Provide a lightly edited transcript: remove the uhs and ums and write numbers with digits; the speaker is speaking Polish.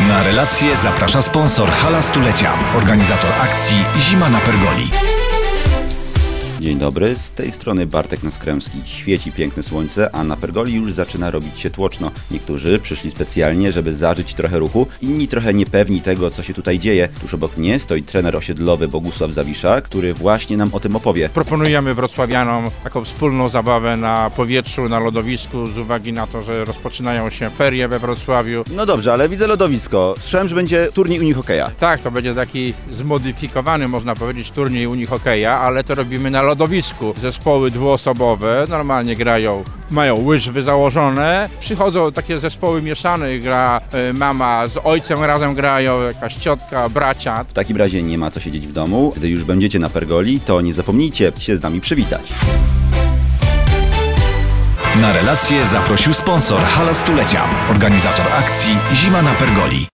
Na relacje zaprasza sponsor Hala Stulecia, organizator akcji Zima na Pergoli. Dzień dobry, z tej strony Bartek Naskręski. Świeci piękne słońce, a na Pergoli już zaczyna robić się tłoczno. Niektórzy przyszli specjalnie, żeby zażyć trochę ruchu, inni trochę niepewni tego, co się tutaj dzieje. Tuż obok mnie stoi trener osiedlowy Bogusław Zawisza, który właśnie nam o tym opowie. Proponujemy wrocławianom taką wspólną zabawę na powietrzu, na lodowisku, z uwagi na to, że rozpoczynają się ferie we Wrocławiu. No dobrze, ale widzę lodowisko. Słyszałem, że będzie turniej unihokeja. Tak, to będzie taki zmodyfikowany, można powiedzieć, turniej unihokeja, ale to robimy na lodowisku. Zespoły dwuosobowe normalnie grają, mają łyżwy założone. Przychodzą takie zespoły mieszane, gra mama z ojcem razem grają, jakaś ciotka, bracia. W takim razie nie ma co siedzieć w domu. Gdy już będziecie na Pergoli, to nie zapomnijcie się z nami przywitać. Na relacje zaprosił sponsor Hala Stulecia, organizator akcji Zima na Pergoli.